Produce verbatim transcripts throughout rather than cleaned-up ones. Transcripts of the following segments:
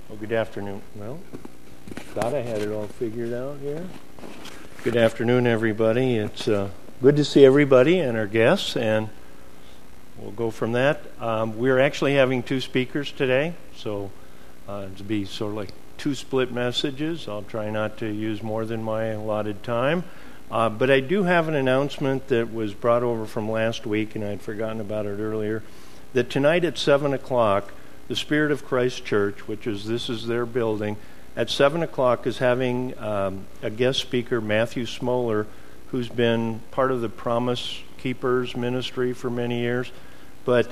Well, good afternoon. Well, thought I had it all figured out here. Good afternoon, everybody. It's uh, good to see everybody and our guests, and we'll go from that. Um, we're actually having two speakers today, so uh, to be sort of like two split messages. I'll try not to use more than my allotted time. Uh, but I do have an announcement that was brought over from last week, and I'd forgotten about it earlier, that tonight at seven o'clock, the Spirit of Christ Church, which is, this is their building, at seven o'clock is having um, a guest speaker, Matthew Smoller, who's been part of the Promise Keepers ministry for many years. But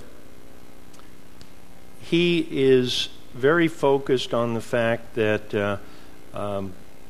he is very focused on the fact that uh, um,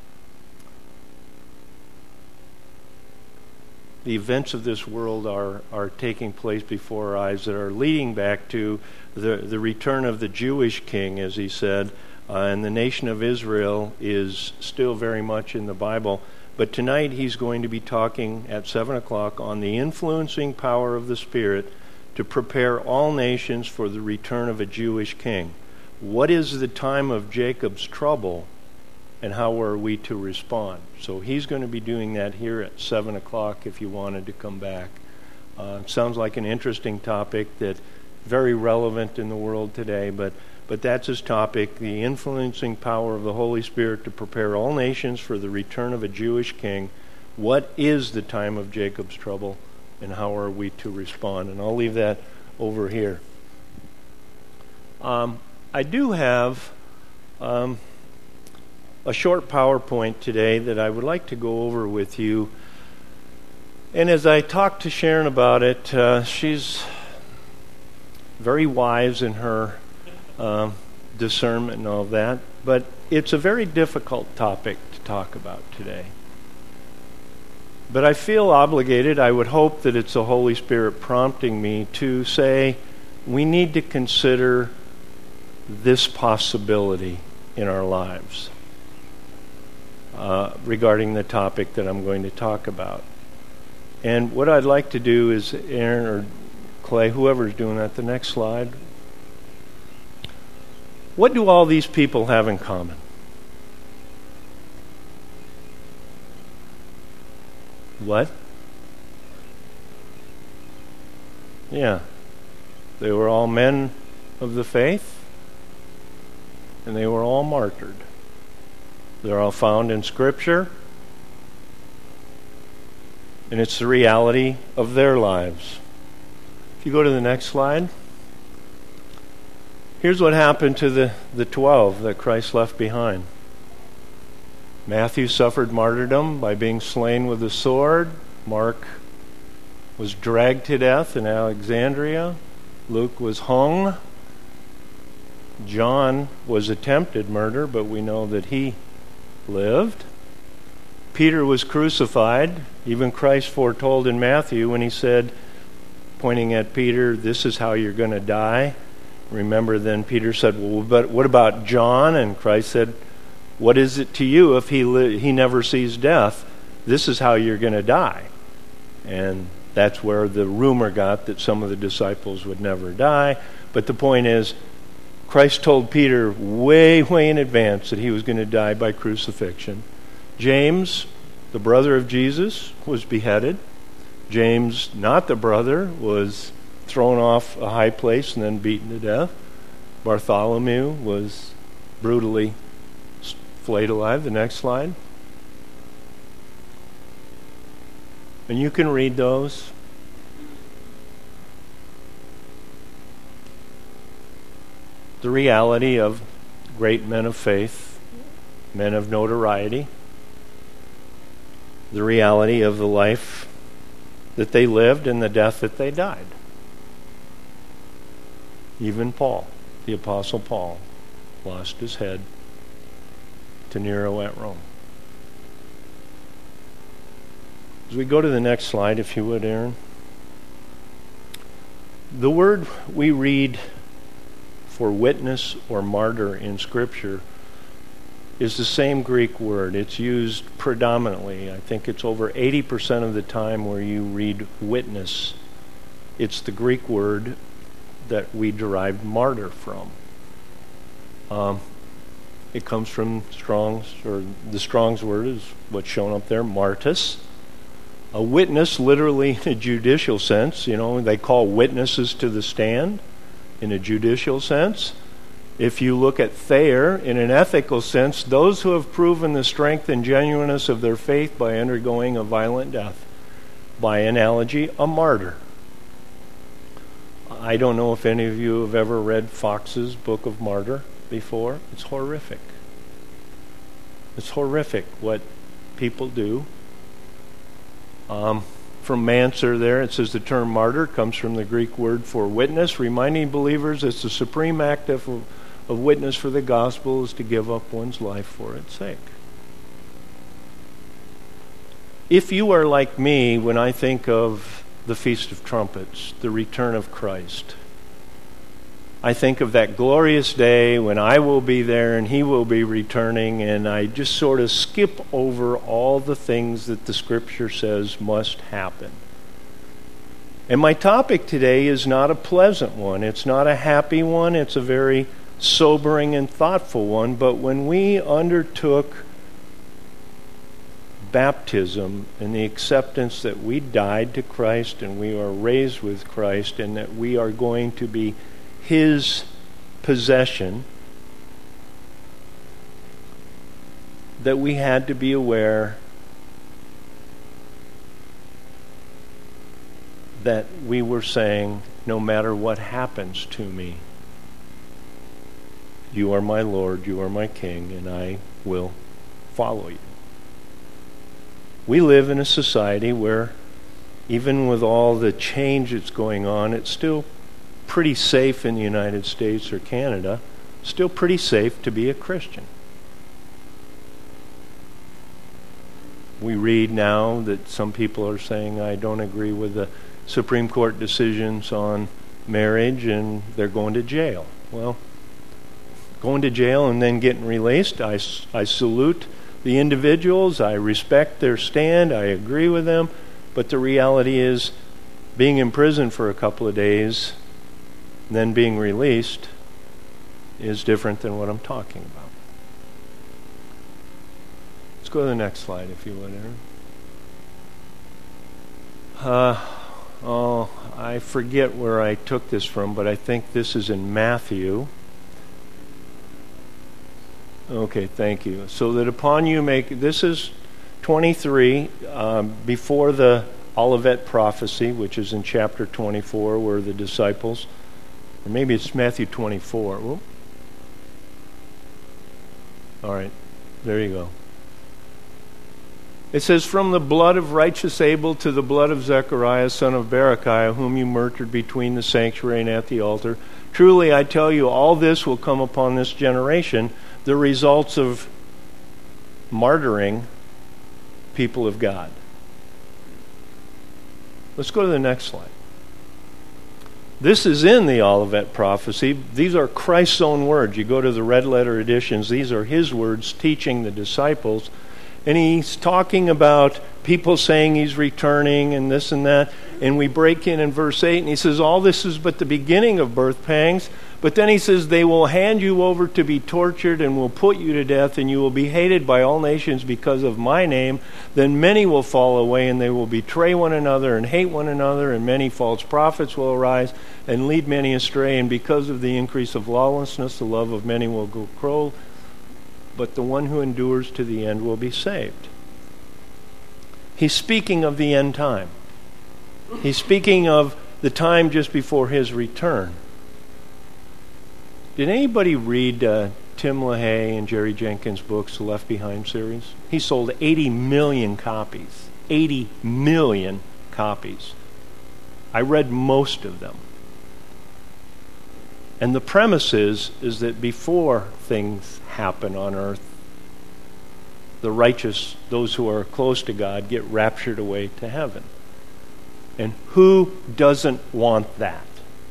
the events of this world are, are taking place before our eyes that are leading back to the, the return of the Jewish king, as he said, uh, and the nation of Israel is still very much in the Bible. But tonight he's going to be talking at seven o'clock on the influencing power of the Spirit to prepare all nations for the return of a Jewish king. What is the time of Jacob's trouble, and how are we to respond? So he's going to be doing that here at seven o'clock if you wanted to come back. Uh, sounds like an interesting topic that very relevant in the world today, but, but that's his topic, the influencing power of the Holy Spirit to prepare all nations for the return of a Jewish king. What is the time of Jacob's trouble, and how are we to respond? And I'll leave that over here. Um, I do have Um, a short PowerPoint today that I would like to go over with you. And as I talked to Sharon about it, uh, she's very wise in her uh, discernment and all of that, but it's a very difficult topic to talk about today. But I feel obligated, I would hope that it's the Holy Spirit prompting me to say we need to consider this possibility in our lives. Uh, regarding the topic that I'm going to talk about. And what I'd like to do is, Aaron or Clay, whoever's doing that, the next slide. What do all these people have in common? What? Yeah. They were all men of the faith, and they were all martyred. They're all found in Scripture, and it's the reality of their lives. If you go to the next slide, here's what happened to the, the twelve that Christ left behind. Matthew suffered martyrdom by being slain with a sword. Mark was dragged to death in Alexandria. Luke was hung. John was attempted murder, but we know that he lived. Peter was crucified. Even Christ foretold in Matthew when he said, pointing at Peter, this is how you're going to die. Remember, then Peter said, well, but what about John? And Christ said, what is it to you if he li- he never sees death? This is how you're going to die. And that's where the rumor got that some of the disciples would never die. But the point is, Christ told Peter way, way in advance that he was going to die by crucifixion. James, the brother of Jesus, was beheaded. James, not the brother, was thrown off a high place and then beaten to death. Bartholomew was brutally flayed alive. The next slide. And you can read those. The reality of great men of faith, men of notoriety, the reality of the life that they lived and the death that they died. Even Paul, the Apostle Paul, lost his head to Nero at Rome. As we go to the next slide, if you would, Aaron. The word we read for witness or martyr in Scripture is the same Greek word. It's used predominantly. I think it's over eighty percent of the time where you read witness. It's the Greek word that we derived martyr from. Um, It comes from Strong's, or the Strong's word is what's shown up there, martus. A witness, literally in a judicial sense, you know, they call witnesses to the stand in a judicial sense. If you look at Thayer, in an ethical sense, those who have proven the strength and genuineness of their faith by undergoing a violent death. By analogy, a martyr. I don't know if any of you have ever read Fox's Book of Martyr before. It's horrific. It's horrific what people do. Um, from Manser there, it says the term martyr comes from the Greek word for witness, reminding believers it's the supreme act of, of witness for the gospel is to give up one's life for its sake. If you are like me, when I think of the Feast of Trumpets, the return of Christ, I think of that glorious day when I will be there and he will be returning, and I just sort of skip over all the things that the Scripture says must happen. And my topic today is not a pleasant one. It's not a happy one. It's a very sobering and thoughtful one. But when we undertook baptism and the acceptance that we died to Christ and we are raised with Christ and that we are going to be His possession, that we had to be aware that we were saying, no matter what happens to me, you are my Lord, you are my King, and I will follow you. We live in a society where, even with all the change that's going on, it's still pretty safe in the United States or Canada, still pretty safe to be a Christian. We read now that some people are saying, I don't agree with the Supreme Court decisions on marriage, and they're going to jail. Well, going to jail and then getting released, I, I salute the individuals, I respect their stand, I agree with them, but the reality is being in prison for a couple of days and then being released is different than what I'm talking about. Let's go to the next slide, if you would, Aaron. Uh, oh, I forget where I took this from, but I think this is in Matthew. Okay, thank you. So that upon you make, this is twenty-three, um, before the Olivet prophecy, which is in chapter twenty-four, where the disciples, or maybe it's Matthew twenty-four. Whoop. All right, there you go. It says, from the blood of righteous Abel to the blood of Zechariah, son of Berechiah, whom you murdered between the sanctuary and at the altar. Truly, I tell you, all this will come upon this generation, the results of martyring people of God. Let's go to the next slide. This is in the Olivet prophecy. These are Christ's own words. You go to the red letter editions, these are his words teaching the disciples. And he's talking about people saying he's returning and this and that. And we break in in verse eight, and he says, all this is but the beginning of birth pangs. But then he says, they will hand you over to be tortured and will put you to death, and you will be hated by all nations because of my name. Then many will fall away, and they will betray one another and hate one another, and many false prophets will arise and lead many astray. And because of the increase of lawlessness, the love of many will go cold. But the one who endures to the end will be saved. He's speaking of the end time. He's speaking of the time just before his return. Did anybody read uh, Tim LaHaye and Jerry Jenkins' books, the Left Behind series? He sold eighty million copies. eighty million copies. I read most of them. And the premise is, is that before things happen on earth, the righteous, those who are close to God, get raptured away to heaven. And who doesn't want that?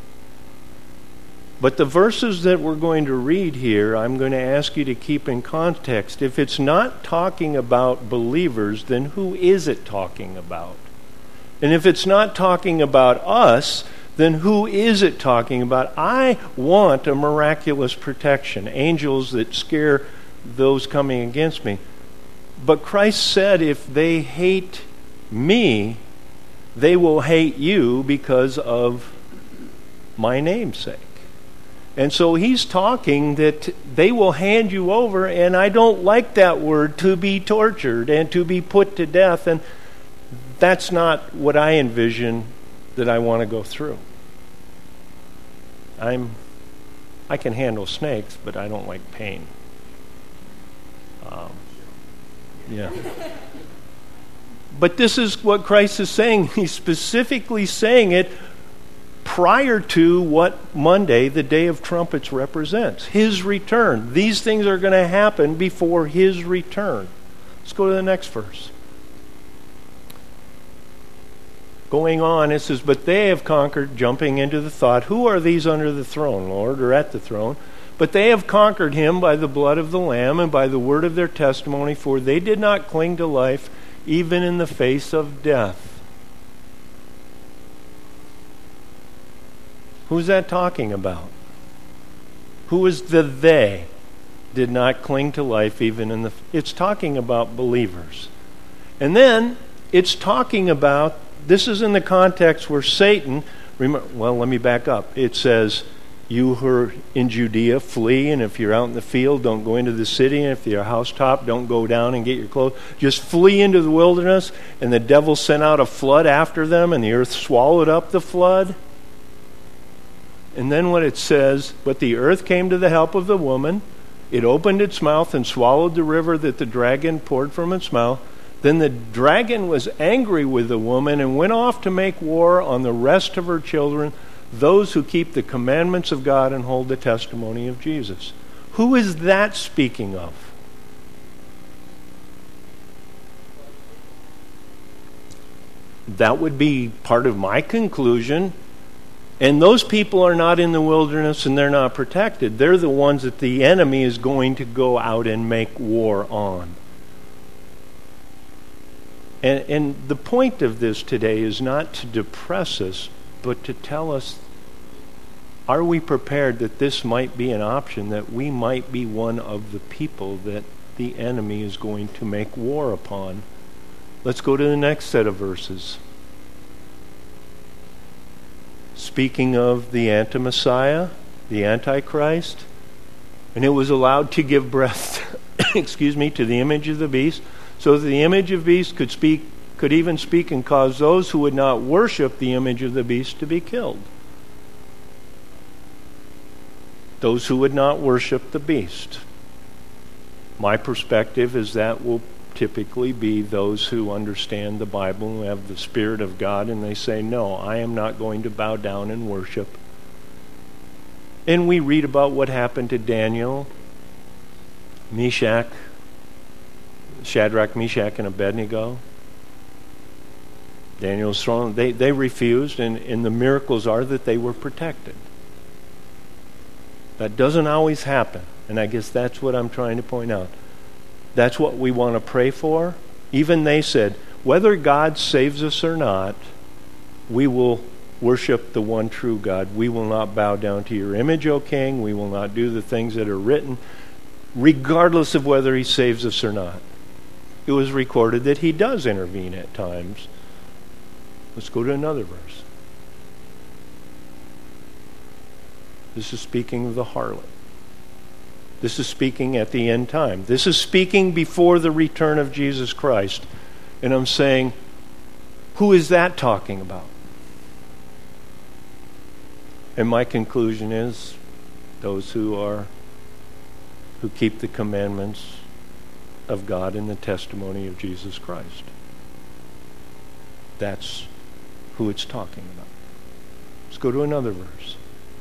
But the verses that we're going to read here, I'm going to ask you to keep in context. If it's not talking about believers, then who is it talking about? And if it's not talking about us, then who is it talking about? I want a miraculous protection. Angels that scare those coming against me. But Christ said, if they hate me, they will hate you because of my name's sake. And so he's talking that they will hand you over, and I don't like that word, to be tortured and to be put to death. And that's not what I envision that I want to go through. I'm, I can handle snakes, but I don't like pain. Um, yeah. But this is what Christ is saying. He's specifically saying it prior to what Monday, the Day of Trumpets, represents. His return. These things are going to happen before His return. Let's go to the next verse. Going on, it says, but they have conquered, jumping into the thought, who are these under the throne, Lord, or at the throne? But they have conquered Him by the blood of the Lamb and by the word of their testimony, for they did not cling to life, even in the face of death. Who's that talking about? Who is the they did not cling to life even in the... It's talking about believers. And then it's talking about, this is in the context where Satan... Remember, well, let me back up. It says, you who are in Judea, flee, and if you're out in the field, don't go into the city, and if you're a housetop, don't go down and get your clothes. Just flee into the wilderness, and the devil sent out a flood after them, and the earth swallowed up the flood. And then what it says, but the earth came to the help of the woman. It opened its mouth and swallowed the river that the dragon poured from its mouth. Then the dragon was angry with the woman and went off to make war on the rest of her children, those who keep the commandments of God and hold the testimony of Jesus. Who is that speaking of? That would be part of my conclusion. And those people are not in the wilderness and they're not protected. They're the ones that the enemy is going to go out and make war on. And, and the point of this today is not to depress us, but to tell us, are we prepared that this might be an option, that we might be one of the people that the enemy is going to make war upon? Let's go to the next set of verses. Speaking of the anti-Messiah, the Antichrist, and it was allowed to give breath, excuse me, to the image of the beast, so that the image of the beast could speak, could even speak and cause those who would not worship the image of the beast to be killed. Those who would not worship the beast. My perspective is that will typically be those who understand the Bible, who have the Spirit of God, and they say, no, I am not going to bow down and worship. And we read about what happened to Daniel, Meshach, Shadrach, Meshach, and Abednego. Daniel's thrown, they, they refused, and, and the miracles are that they were protected. That doesn't always happen, and I guess that's what I'm trying to point out. That's what we want to pray for. Even they said, whether God saves us or not, we will worship the one true God. We will not bow down to your image, O King. We will not do the things that are written, regardless of whether He saves us or not. It was recorded that He does intervene at times. Let's go to another verse. This is speaking of the harlot. This is speaking at the end time. This is speaking before the return of Jesus Christ. And I'm saying, who is that talking about? And my conclusion is those who are who keep the commandments of God and the testimony of Jesus Christ. That's who it's talking about. Let's go to another verse.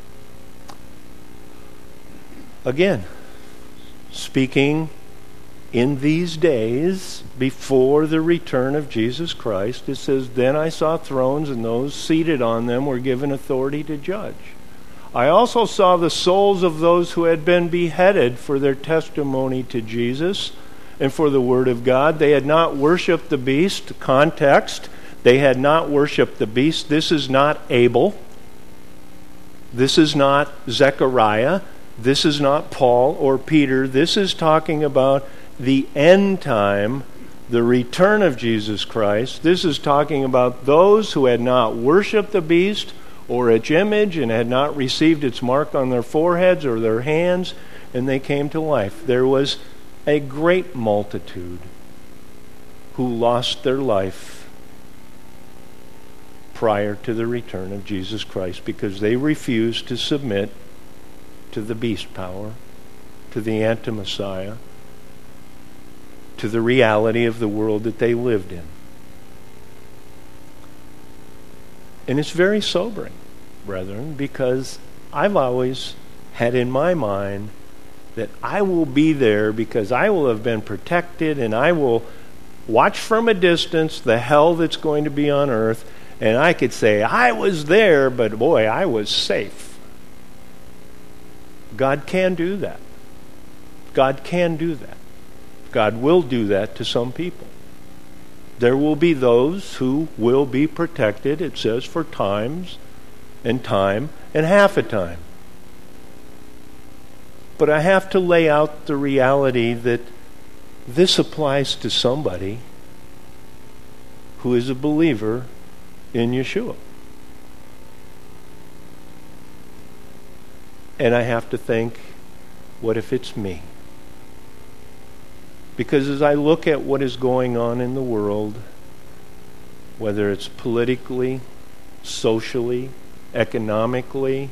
Again, speaking in these days before the return of Jesus Christ, it says, then I saw thrones, and those seated on them were given authority to judge. I also saw the souls of those who had been beheaded for their testimony to Jesus and for the word of God. They had not worshipped the beast. Context, they had not worshipped the beast. This is not Abel. This is not Zechariah. This is not Paul or Peter. This is talking about the end time, the return of Jesus Christ. This is talking about those who had not worshipped the beast or its image and had not received its mark on their foreheads or their hands, and they came to life. There was a great multitude who lost their life prior to the return of Jesus Christ because they refused to submit to the beast power, to the anti-Messiah, to the reality of the world that they lived in. And it's very sobering, brethren, because I've always had in my mind that I will be there because I will have been protected and I will watch from a distance the hell that's going to be on earth, and I could say, I was there, but boy, I was safe. God can do that. God can do that. God will do that to some people. There will be those who will be protected, it says, for times and time and half a time. But I have to lay out the reality that this applies to somebody who is a believer in Yeshua. And I have to think, what if it's me? Because as I look at what is going on in the world, whether it's politically, socially, economically,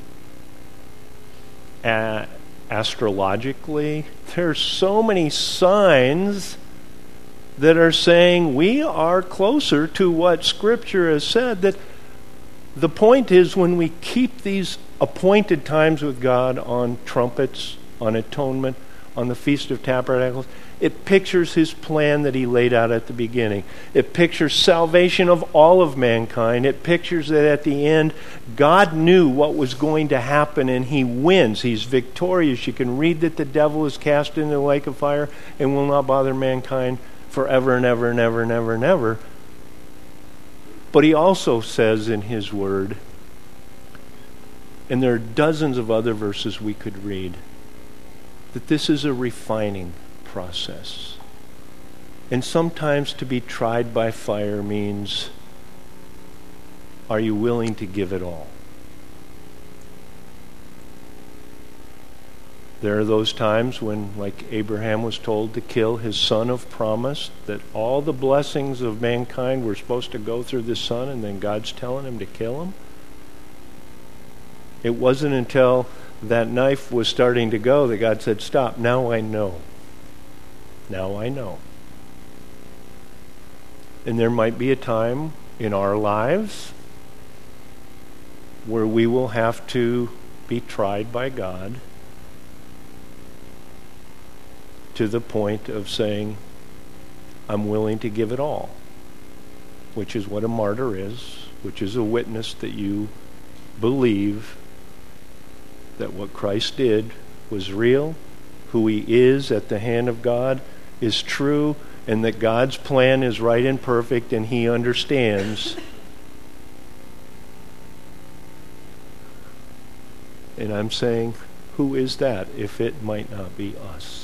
uh, astrologically, there's so many signs that are saying we are closer to what Scripture has said. That the point is, when we keep these appointed times with God on trumpets, on atonement, on the Feast of Tabernacles, it pictures his plan that he laid out at the beginning. It pictures salvation of all of mankind. It pictures that at the end, God knew what was going to happen and he wins. He's victorious. You can read that the devil is cast into the lake of fire and will not bother mankind forever and ever and ever and ever and ever. But he also says in his word, and there are dozens of other verses we could read, that this is a refining process. And sometimes to be tried by fire means, are you willing to give it all? There are those times when, like Abraham was told to kill his son of promise, that all the blessings of mankind were supposed to go through the son, and then God's telling him to kill him. It wasn't until that knife was starting to go that God said, stop, now I know. Now I know. And there might be a time in our lives where we will have to be tried by God to the point of saying, I'm willing to give it all, which is what a martyr is, which is a witness that you believe that what Christ did was real, who he is at the hand of God is true, and that God's plan is right and perfect, and he understands. And I'm saying, who is that if it might not be us?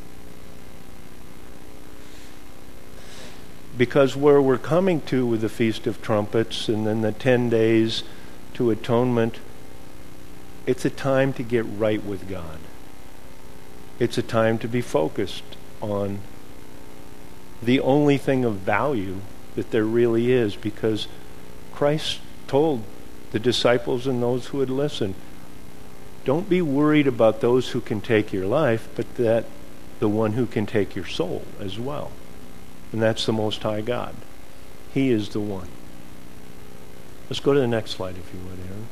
Because where we're coming to with the Feast of Trumpets and then the ten days to atonement, it's a time to get right with God. It's a time to be focused on the only thing of value that there really is, because Christ told the disciples and those who had listened, don't be worried about those who can take your life, but that the one who can take your soul as well. And that's the Most High God. He is the one. Let's go to the next slide, if you would, Aaron.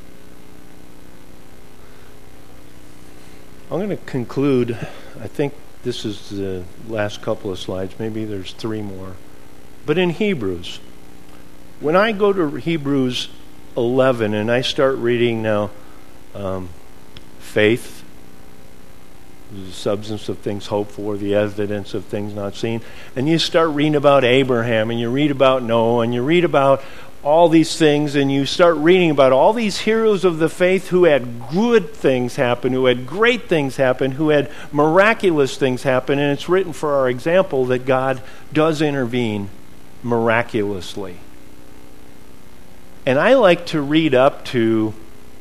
I'm going to conclude. I think this is the last couple of slides. Maybe there's three more. But in Hebrews, when I go to Hebrews eleven and I start reading now, um, faith, the substance of things hoped for, the evidence of things not seen, and you start reading about Abraham, and you read about Noah, and you read about all these things, and you start reading about all these heroes of the faith who had good things happen, who had great things happen, who had miraculous things happen, and it's written for our example that God does intervene miraculously. And I like to read up to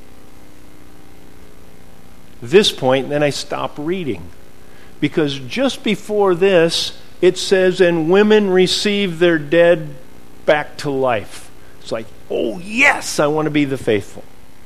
this point, and then I stop reading. Because just before this, it says, and women receive their dead back to life. It's like, oh yes, I want to be the faithful.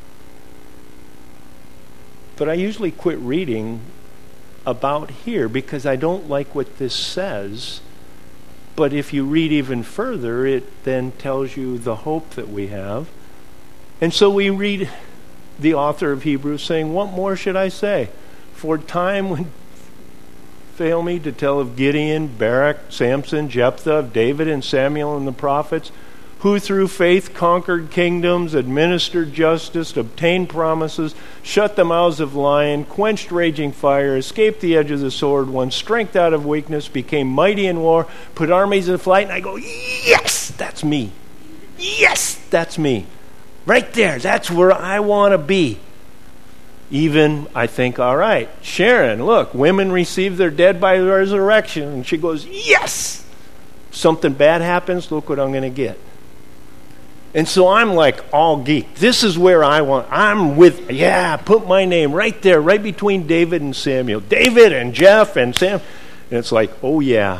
But I usually quit reading about here because I don't like what this says. But if you read even further, it then tells you the hope that we have. And so we read the author of Hebrews saying, what more should I say? For time would fail me to tell of Gideon, Barak, Samson, Jephthah, of David and Samuel and the prophets, who through faith conquered kingdoms, administered justice, obtained promises, shut the mouths of lions, quenched raging fire, escaped the edge of the sword, won strength out of weakness, became mighty in war, put armies in flight. And I go, yes, that's me. Yes, that's me. Right there, that's where I want to be. Even, I think, all right, Sharon, look, women receive their dead by resurrection. And she goes, yes! Something bad happens, look what I'm going to get. And so I'm like all geeked. This is where I want, I'm with, yeah, put my name right there, right between David and Samuel. David and Jeff and Sam. And it's like, oh yeah.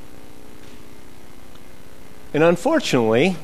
And unfortunately,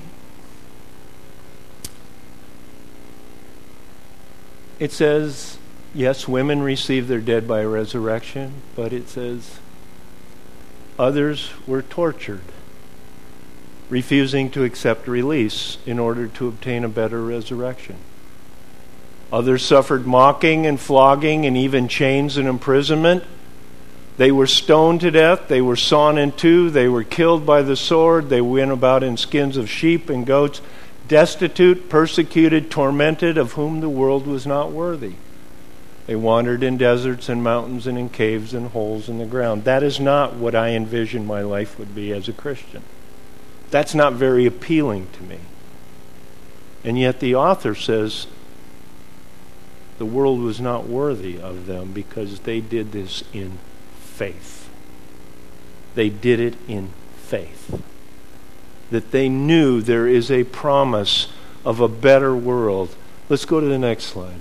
it says, yes, women receive their dead by resurrection, but it says others were tortured, refusing to accept release in order to obtain a better resurrection. Others suffered mocking and flogging and even chains and imprisonment. They were stoned to death. They were sawn in two. They were killed by the sword. They went about in skins of sheep and goats, destitute, persecuted, tormented, of whom the world was not worthy. They wandered in deserts and mountains and in caves and holes in the ground. That is not what I envisioned my life would be as a Christian. That's not very appealing to me. And yet the author says the world was not worthy of them because they did this in faith. They did it in faith. That they knew there is a promise of a better world. Let's go to the next slide.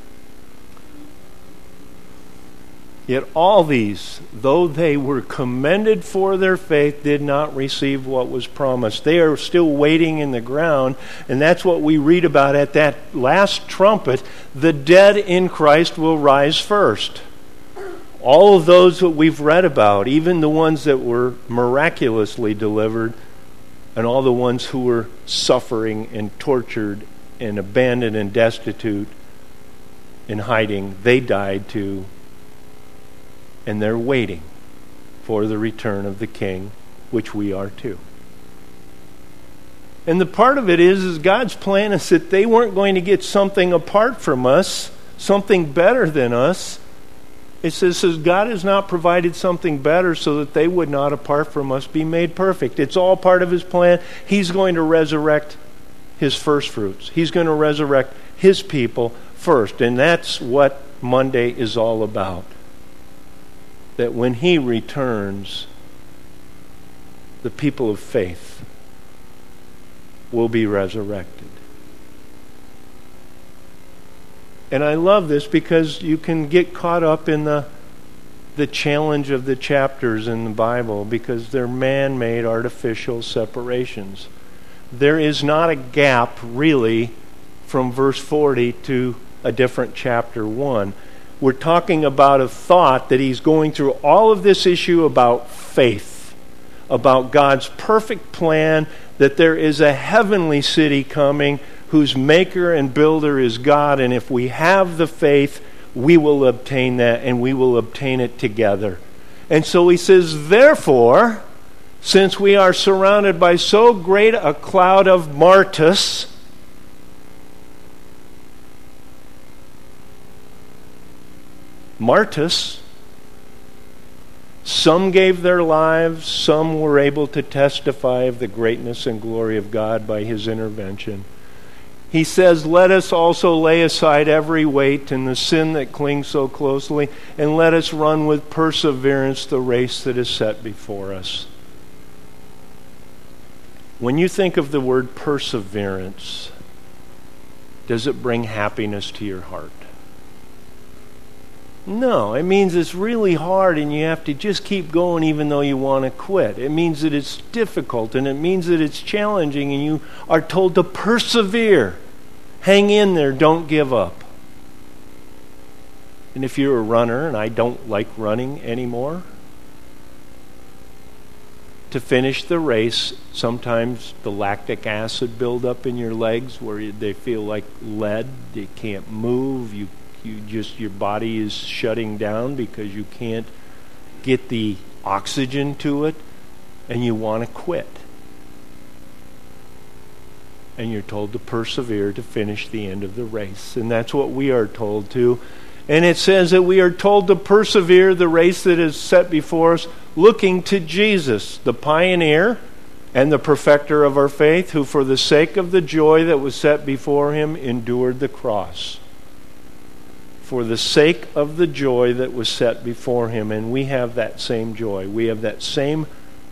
Yet all these, though they were commended for their faith, did not receive what was promised. They are still waiting in the ground, and that's what we read about at that last trumpet. The dead in Christ will rise first. All of those that we've read about, even the ones that were miraculously delivered, and all the ones who were suffering and tortured and abandoned and destitute and hiding, they died too. And they're waiting for the return of the King, which we are too. And the part of it is, is God's plan is that they weren't going to get something apart from us, something better than us. It says, says God has not provided something better so that they would not, apart from us, be made perfect. It's all part of His plan. He's going to resurrect His first fruits. He's going to resurrect His people first. And that's what Monday is all about. That when He returns, the people of faith will be resurrected. And I love this because you can get caught up in the the challenge of the chapters in the Bible because they're man-made artificial separations. There is not a gap really from verse forty to a different chapter one. We're talking about a thought that he's going through all of this issue about faith, about God's perfect plan, that there is a heavenly city coming whose maker and builder is God, and if we have the faith, we will obtain that, and we will obtain it together. And so he says, therefore, since we are surrounded by so great a cloud of martyrs, martyrs, Some gave their lives, some were able to testify of the greatness and glory of God by his intervention. He says, let us also lay aside every weight and the sin that clings so closely, and let us run with perseverance the race that is set before us. When you think of the word perseverance, does it bring happiness to your heart? No, it means it's really hard and you have to just keep going even though you want to quit. It means that it's difficult and it means that it's challenging and you are told to persevere. Hang in there, don't give up. And if you're a runner, and I don't like running anymore, to finish the race, sometimes the lactic acid build up in your legs where they feel like lead. You can't move. You you just your body is shutting down because you can't get the oxygen to it, and you want to quit. And you're told to persevere to finish the end of the race. And that's what we are told to. And it says that we are told to persevere the race that is set before us, looking to Jesus, the pioneer and the perfecter of our faith, who for the sake of the joy that was set before him endured the cross. For the sake of the joy that was set before him. And we have that same joy. We have that same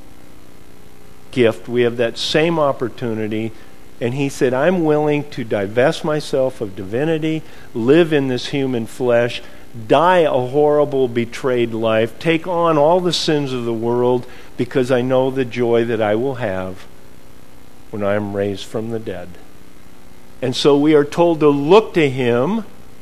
gift. We have that same opportunity. And he said, I'm willing to divest myself of divinity, live in this human flesh, die a horrible, betrayed life, take on all the sins of the world, because I know the joy that I will have when I am raised from the dead. And so we are told to look to him,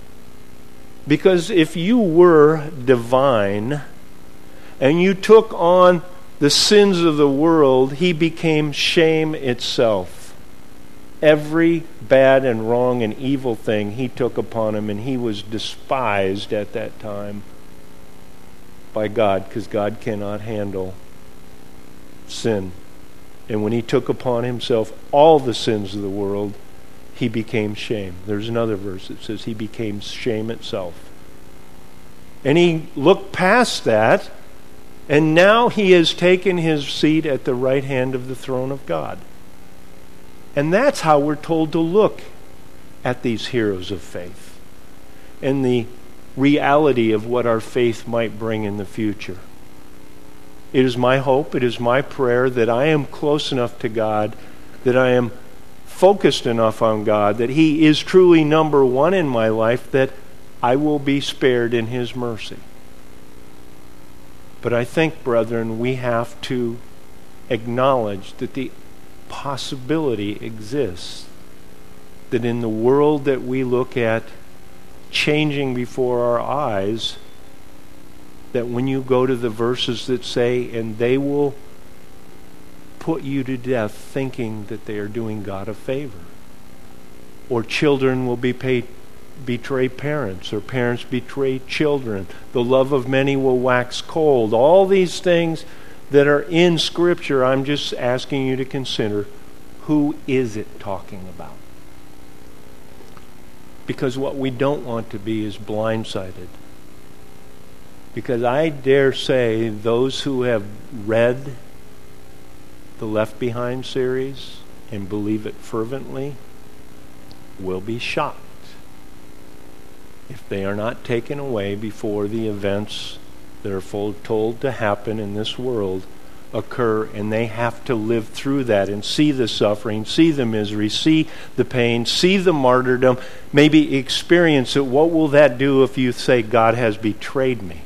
because if you were divine and you took on the sins of the world, he became shame itself. Every bad and wrong and evil thing he took upon him, and he was despised at that time by God, because God cannot handle sin. And when he took upon himself all the sins of the world, he became shame. There's another verse that says he became shame itself. And he looked past that, and now he has taken his seat at the right hand of the throne of God. And that's how we're told to look at these heroes of faith and the reality of what our faith might bring in the future. It is my hope, it is my prayer that I am close enough to God, that I am focused enough on God, that he is truly number one in my life, that I will be spared in his mercy. But I think, brethren, we have to acknowledge that the possibility exists that in the world that we look at changing before our eyes, that when you go to the verses that say, and they will put you to death thinking that they are doing God a favor, or children will be paid, betray parents, or parents betray children, the love of many will wax cold, all these things that are in Scripture, I'm just asking you to consider, who is it talking about? Because what we don't want to be is blindsided. Because I dare say those who have read the Left Behind series and believe it fervently will be shocked if they are not taken away before the events that are told to happen in this world occur, and they have to live through that and see the suffering, see the misery, see the pain, see the martyrdom, maybe experience it. What will that do if you say, God has betrayed me?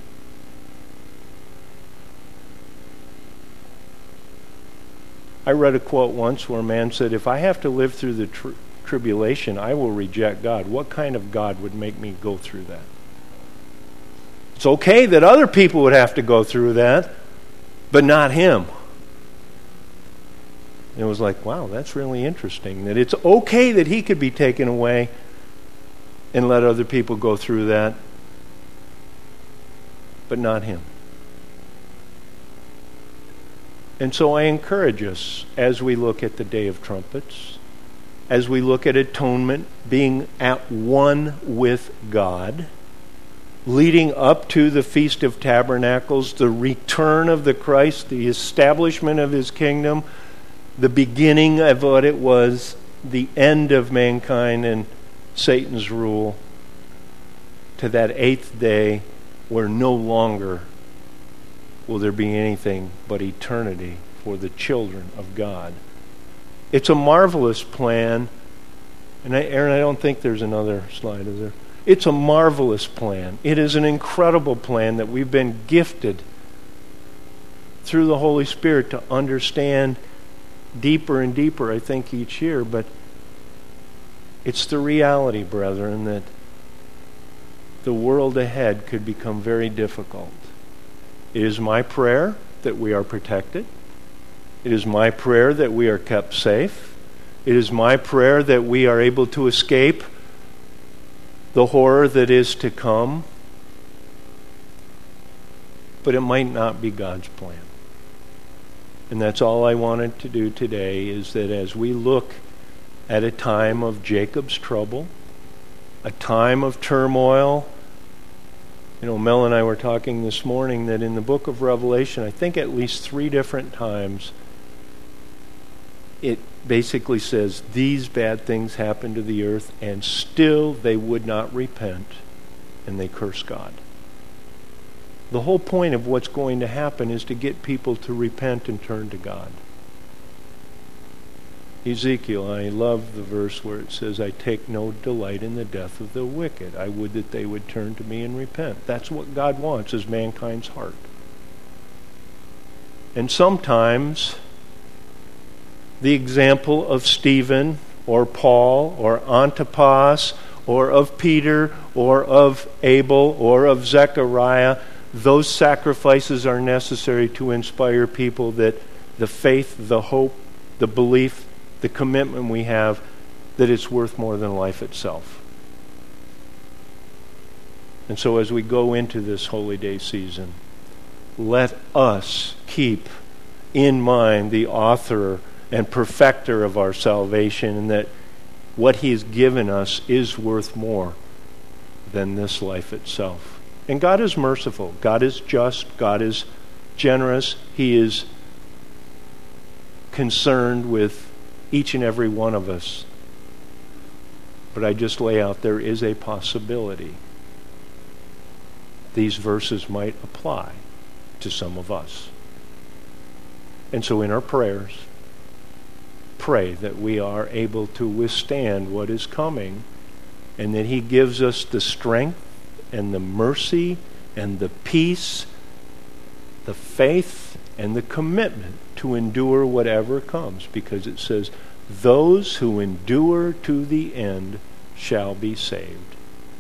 I read a quote once where a man said, if I have to live through the tr- tribulation, I will reject God. What kind of God would make me go through that? It's okay that other people would have to go through that, but not him. And it was like, wow, that's really interesting. That it's okay that he could be taken away and let other people go through that, but not him. And so I encourage us, as we look at the Day of Trumpets, as we look at atonement, being at one with God, leading up to the Feast of Tabernacles, the return of the Christ, the establishment of his kingdom, the beginning of what it was, the end of mankind and Satan's rule, to that eighth day where no longer will there be anything but eternity for the children of God. It's a marvelous plan. And I, Aaron, I don't think there's another slide, is there? It's a marvelous plan. It is an incredible plan that we've been gifted through the Holy Spirit to understand deeper and deeper, I think, each year. But it's the reality, brethren, that the world ahead could become very difficult. It is my prayer that we are protected. It is my prayer that we are kept safe. It is my prayer that we are able to escape the horror that is to come. But it might not be God's plan. And that's all I wanted to do today, is that as we look at a time of Jacob's trouble, a time of turmoil. You know, Mel and I were talking this morning that in the book of Revelation, I think at least three different times, it basically says these bad things happened to the earth, and still they would not repent, and they curse God. The whole point of what's going to happen is to get people to repent and turn to God. Ezekiel, I love the verse where it says, I take no delight in the death of the wicked. I would that they would turn to me and repent. That's what God wants, is mankind's heart. And sometimes the example of Stephen or Paul or Antipas or of Peter or of Abel or of Zechariah, those sacrifices are necessary to inspire people that the faith, the hope, the belief, the commitment we have, that it's worth more than life itself. And so as we go into this holy day season, let us keep in mind the author and perfecter of our salvation, and that what he has given us is worth more than this life itself. And God is merciful. God is just. God is generous. He is concerned with each and every one of us. But I just lay out, there is a possibility these verses might apply to some of us. And so in our prayers, pray that we are able to withstand what is coming, and that he gives us the strength and the mercy and the peace, the faith and the commitment to endure whatever comes, because it says, those who endure to the end shall be saved.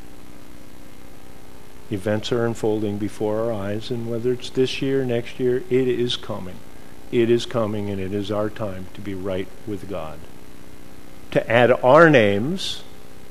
Events are unfolding before our eyes, and whether it's this year, next year, it is coming. It is coming, and it is our time to be right with God. To add our names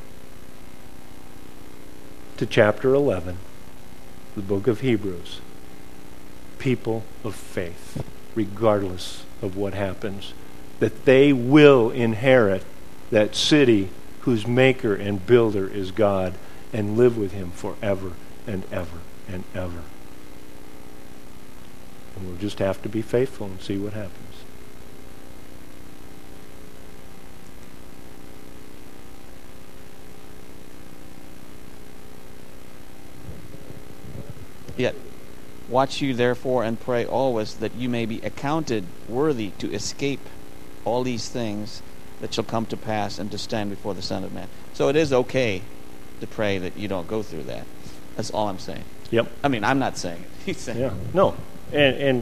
to chapter eleven, the book of Hebrews. People of faith, regardless of what happens, that they will inherit that city whose maker and builder is God, and live with him forever and ever and ever. And we'll just have to be faithful and see what happens. Yet watch you therefore and pray always, that you may be accounted worthy to escape all these things that shall come to pass, and to stand before the Son of Man. So it is okay to pray that you don't go through that. That's all I'm saying. Yep. I mean, I'm not saying it. He's saying yeah. it. No. And, and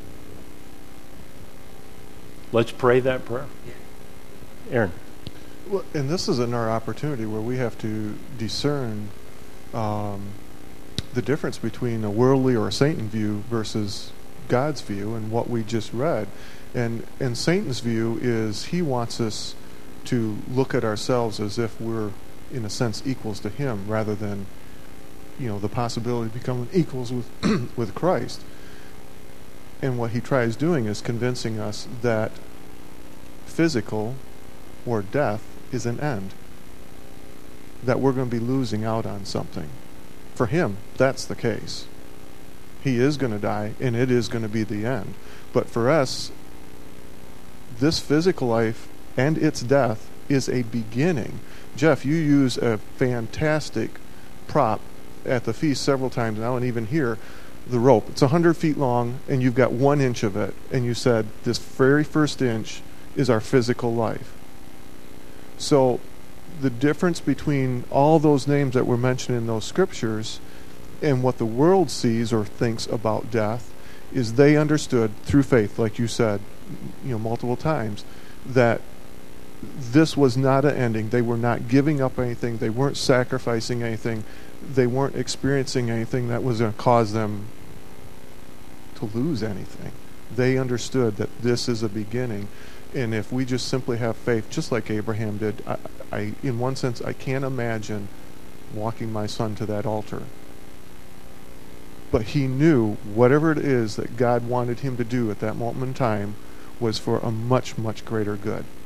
let's pray that prayer. Aaron. Well, and this is another opportunity where we have to discern um, the difference between a worldly or a Satan view versus God's view, and what we just read. And and Satan's view is he wants us to look at ourselves as if we're, in a sense, equals to him, rather than, you know, the possibility of becoming equals with with Christ. And what he tries doing is convincing us that physical or death is an end, that we're going to be losing out on something. For him, that's the case. He is going to die, and it is going to be the end. But for us, this physical life and its death is a beginning. Jeff, you use a fantastic prop at the feast several times now, and even here, the rope. It's one hundred feet long, and you've got one inch of it. And you said this very first inch is our physical life. So the difference between all those names that were mentioned in those scriptures and what the world sees or thinks about death is they understood through faith, like you said, you know, multiple times, that this was not an ending. They were not giving up anything. They weren't sacrificing anything. They weren't experiencing anything that was going to cause them to lose anything. They understood that this is a beginning. And if we just simply have faith, just like Abraham did, I, I in one sense, I can't imagine walking my son to that altar. But he knew whatever it is that God wanted him to do at that moment in time was for a much, much greater good.